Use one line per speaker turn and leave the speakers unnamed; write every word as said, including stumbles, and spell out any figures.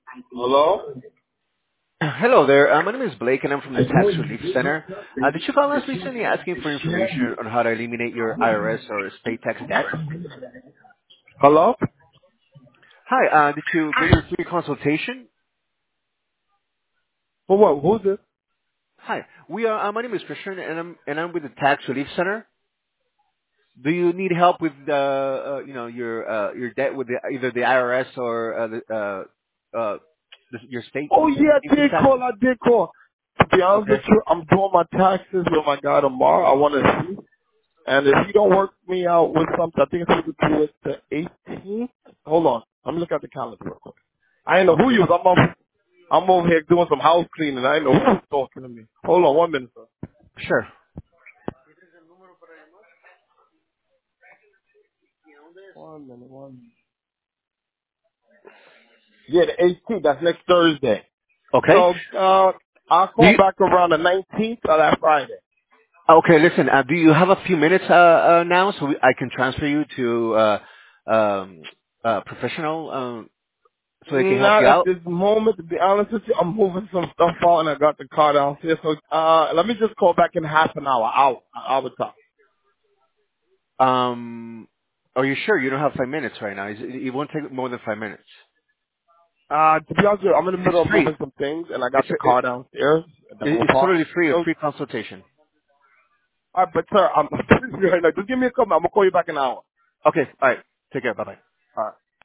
Hello?
Hello there. Uh, my name is Blake, and I'm from the Tax Relief Center. Uh, did you call us recently asking for information on how to eliminate your I R S or state tax debt?
Hello?
Hi. Uh, did you get your free consultation?
For what? Who's this?
Hi. We are. Uh, my name is Christian, and I'm and I'm with the Tax Relief Center. Do you need help with uh, uh you know your uh your debt with the, either the I R S or uh, the uh uh the, your state
Oh yeah, I
income
did call,
taxes?
I did call. To be honest with
Okay.
you, I'm doing my taxes with my guy tomorrow. I want to see. And if he don't work me out with something, I think it's going to do it the eighteenth. Hold on. Let me look at the calendar real quick. I didn't know who you
Okay.
was. I'm over, I'm over here doing some house cleaning. I didn't know who was talking to me. Hold on one minute, sir.
Sure.
One minute, one minute. Yeah, the eighteenth. That's next Thursday.
Okay.
So, uh, I'll
Do
call
you,
back around the nineteenth or that Friday.
Okay, listen, uh, do you have a few minutes uh, uh, now so we, I can transfer you to uh, um, uh, professional um, so they can help
Not
you
at
out?
this moment, to be honest with you. I'm moving some stuff out and I got the car downstairs. So, uh, let me just call back in half an hour. Out. Hour time.
Um, are you sure you don't have five minutes right now? Is It, it won't take more than five minutes.
Uh, to be honest with you, I'm in the
It's
middle of
free.
moving some things and I got
It's
the
it,
car downstairs and I'm
it's
parked.
totally free, a
So,
free consultation.
alright, but sir, I'm, right now. Just give me a call. I'm gonna call you back in an hour.
Okay, all right. Take care. Bye bye.
Alright.